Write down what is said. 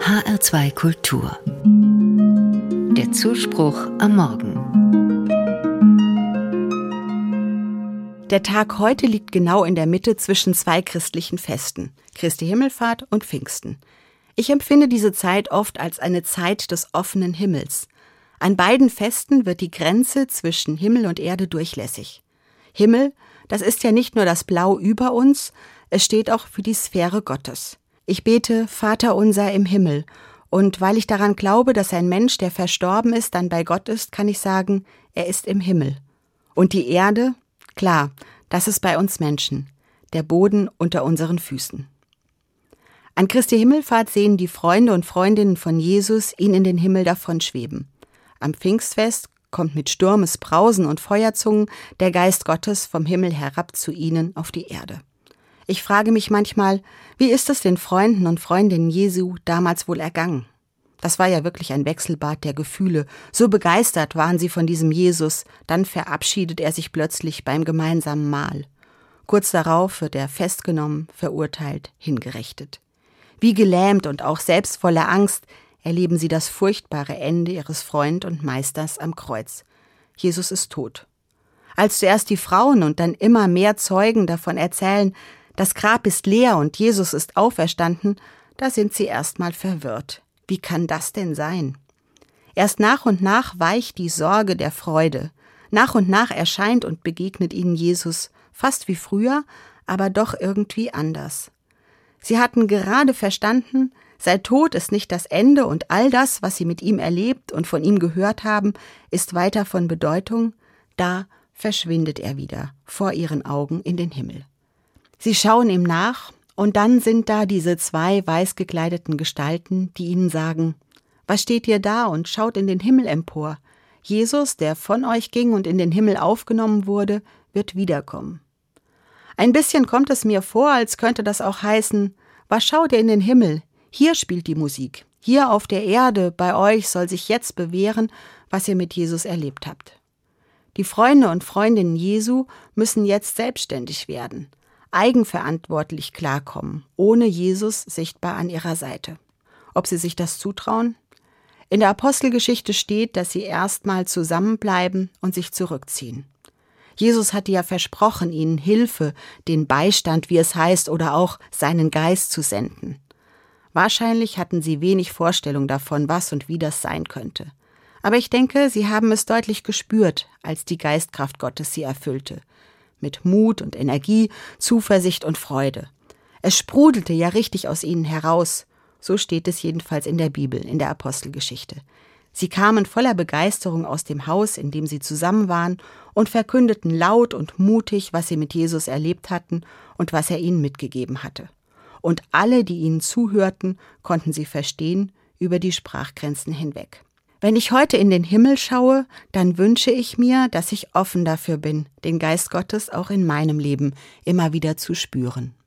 HR2 Kultur. Der Zuspruch am Morgen. Der Tag heute liegt genau in der Mitte zwischen zwei christlichen Festen, Christi Himmelfahrt und Pfingsten. Ich empfinde diese Zeit oft als eine Zeit des offenen Himmels. An beiden Festen wird die Grenze zwischen Himmel und Erde durchlässig. Himmel, das ist ja nicht nur das Blau über uns, es steht auch für die Sphäre Gottes. Ich bete, Vater unser im Himmel, und weil ich daran glaube, dass ein Mensch, der verstorben ist, dann bei Gott ist, kann ich sagen, er ist im Himmel. Und die Erde, klar, das ist bei uns Menschen, der Boden unter unseren Füßen. An Christi Himmelfahrt sehen die Freunde und Freundinnen von Jesus ihn in den Himmel davonschweben. Am Pfingstfest kommt mit Sturmesbrausen und Feuerzungen der Geist Gottes vom Himmel herab zu ihnen auf die Erde. Ich frage mich manchmal, wie ist es den Freunden und Freundinnen Jesu damals wohl ergangen? Das war ja wirklich ein Wechselbad der Gefühle. So begeistert waren sie von diesem Jesus, dann verabschiedet er sich plötzlich beim gemeinsamen Mahl. Kurz darauf wird er festgenommen, verurteilt, hingerichtet. Wie gelähmt und auch selbst voller Angst erleben sie das furchtbare Ende ihres Freund und Meisters am Kreuz. Jesus ist tot. Als zuerst die Frauen und dann immer mehr Zeugen davon erzählen, das Grab ist leer und Jesus ist auferstanden, da sind sie erstmal verwirrt. Wie kann das denn sein? Erst nach und nach weicht die Sorge der Freude. Nach und nach erscheint und begegnet ihnen Jesus, fast wie früher, aber doch irgendwie anders. Sie hatten gerade verstanden, sein Tod ist nicht das Ende und all das, was sie mit ihm erlebt und von ihm gehört haben, ist weiter von Bedeutung. Da verschwindet er wieder vor ihren Augen in den Himmel. Sie schauen ihm nach und dann sind da diese zwei weiß gekleideten Gestalten, die ihnen sagen, was steht ihr da und schaut in den Himmel empor? Jesus, der von euch ging und in den Himmel aufgenommen wurde, wird wiederkommen. Ein bisschen kommt es mir vor, als könnte das auch heißen, was schaut ihr in den Himmel? Hier spielt die Musik. Hier auf der Erde, bei euch soll sich jetzt bewähren, was ihr mit Jesus erlebt habt. Die Freunde und Freundinnen Jesu müssen jetzt selbstständig werden, eigenverantwortlich klarkommen, ohne Jesus sichtbar an ihrer Seite. Ob sie sich das zutrauen? In der Apostelgeschichte steht, dass sie erstmal zusammenbleiben und sich zurückziehen. Jesus hatte ja versprochen, ihnen Hilfe, den Beistand, wie es heißt, oder auch seinen Geist zu senden. Wahrscheinlich hatten sie wenig Vorstellung davon, was und wie das sein könnte. Aber ich denke, sie haben es deutlich gespürt, als die Geistkraft Gottes sie erfüllte. Mit Mut und Energie, Zuversicht und Freude. Es sprudelte ja richtig aus ihnen heraus. So steht es jedenfalls in der Bibel, in der Apostelgeschichte. Sie kamen voller Begeisterung aus dem Haus, in dem sie zusammen waren, und verkündeten laut und mutig, was sie mit Jesus erlebt hatten und was er ihnen mitgegeben hatte. Und alle, die ihnen zuhörten, konnten sie verstehen über die Sprachgrenzen hinweg. Wenn ich heute in den Himmel schaue, dann wünsche ich mir, dass ich offen dafür bin, den Geist Gottes auch in meinem Leben immer wieder zu spüren.